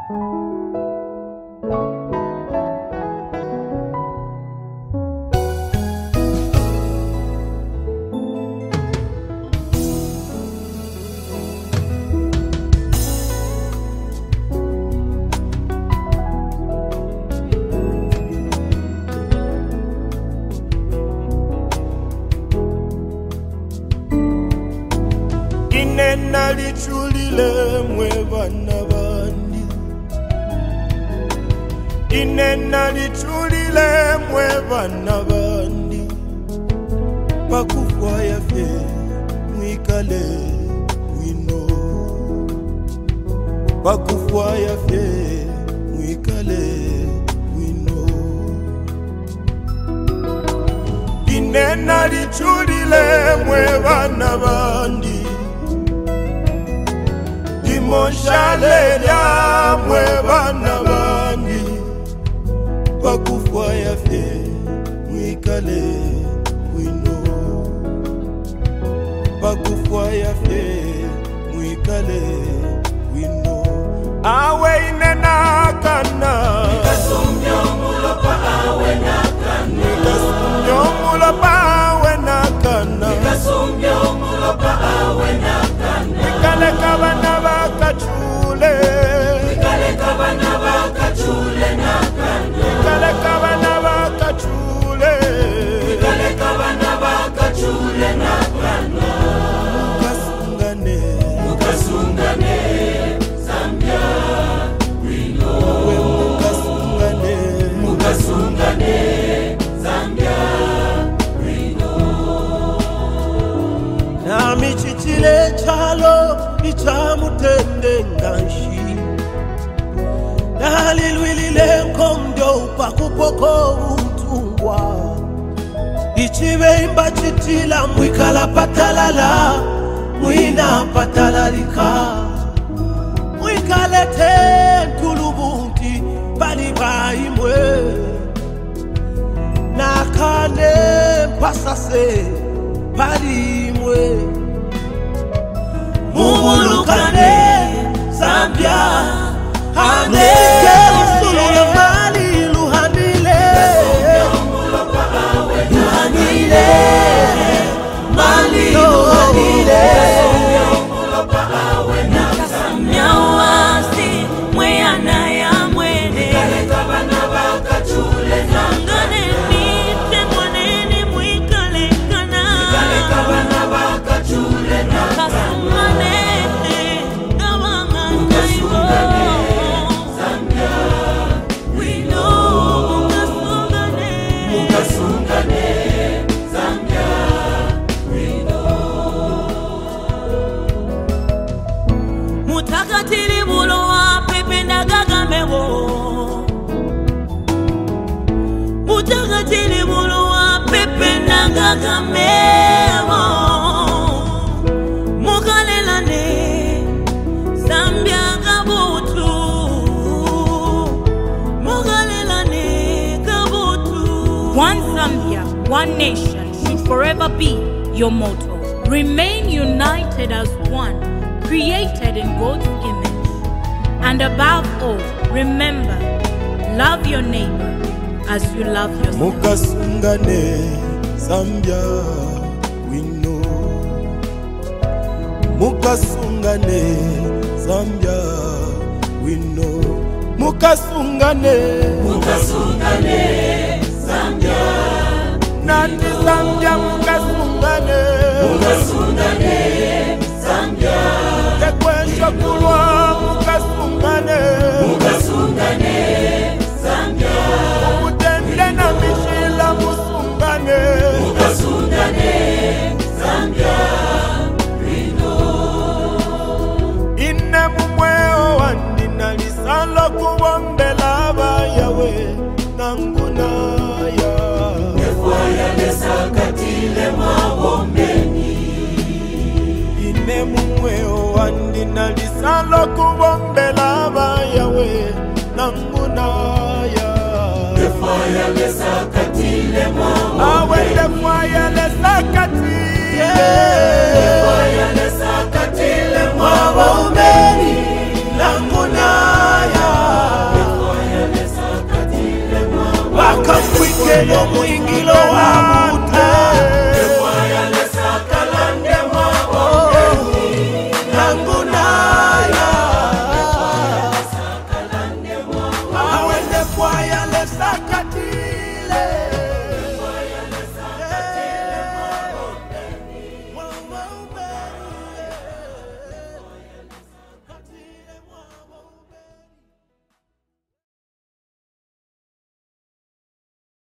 Inena lichulile mwe bana bandi, inena lichulile mwe bana bandi, pakufwa yafe mwikale wino, pakufwa yafe mwikale wino. Inena lichulile mwe bana bandi, Monshale ya mwe bana bandi, pakufwa yafe mwikale wino, pakufwa yafe mwikale wino. Awe inena kana, nikasumyo mulopa awe nakana, nikasumyo mulopa awe nakana, nikasumyo mulopa awe nakana. Nikale kabana bakachule, nikale kabana bakachule nakana, nikale kabana bakachule, nikale kabana bakachule nakana. Mukasungane, mukasungane Zambia wino, mukasungane, mukasungane Zambia wino. Na michichile chalo ichamutende nganshi, na lilwilile nkombyo upakupoko utungwa, ichive imba chitila mwikala patalala, mwina patalalika, mwikalete ntulubunti baliba imwe, nakane mpasase bali imwe. Mumulukane Zambia hane sulule mali luhanile, luhanile mali luhanile. Nyawasi mweyana ya mwene, nikale kabana bakachule nakana, mite mwanene mwikale kana, nikale kabana bakachule nakana. Mutakatili bulo wa pepe na gagamewo, mutakatili bulo wa pepe na gagamewo, mukalelane Zambia gabutu, mukalelane gabutu. One Zambia, one nation should forever be your motto. Remain united as one, created in God's image. And above all, remember, love your neighbor as you love yourself. Mukasungane Zambia wino, mukasungane Zambia wino, mukasungane, mukasungane Zambia nandi Zambia mukasungane, mukasungane Zambia. Tekwesha kulwa mukasungane, mukasungane Zambia. Mukutende na mishila musungane, mukasungane Zambia wino. Ine mumweo wandina lisalo kuwombela bayawe nanguna ya Nefwaya lesakatile mawombeni. Ine mumweo wandina lisalo kuwombela bayawe nanguna ya Nefwaya lesakatile mawombeni. Awe nefwaya lesakatile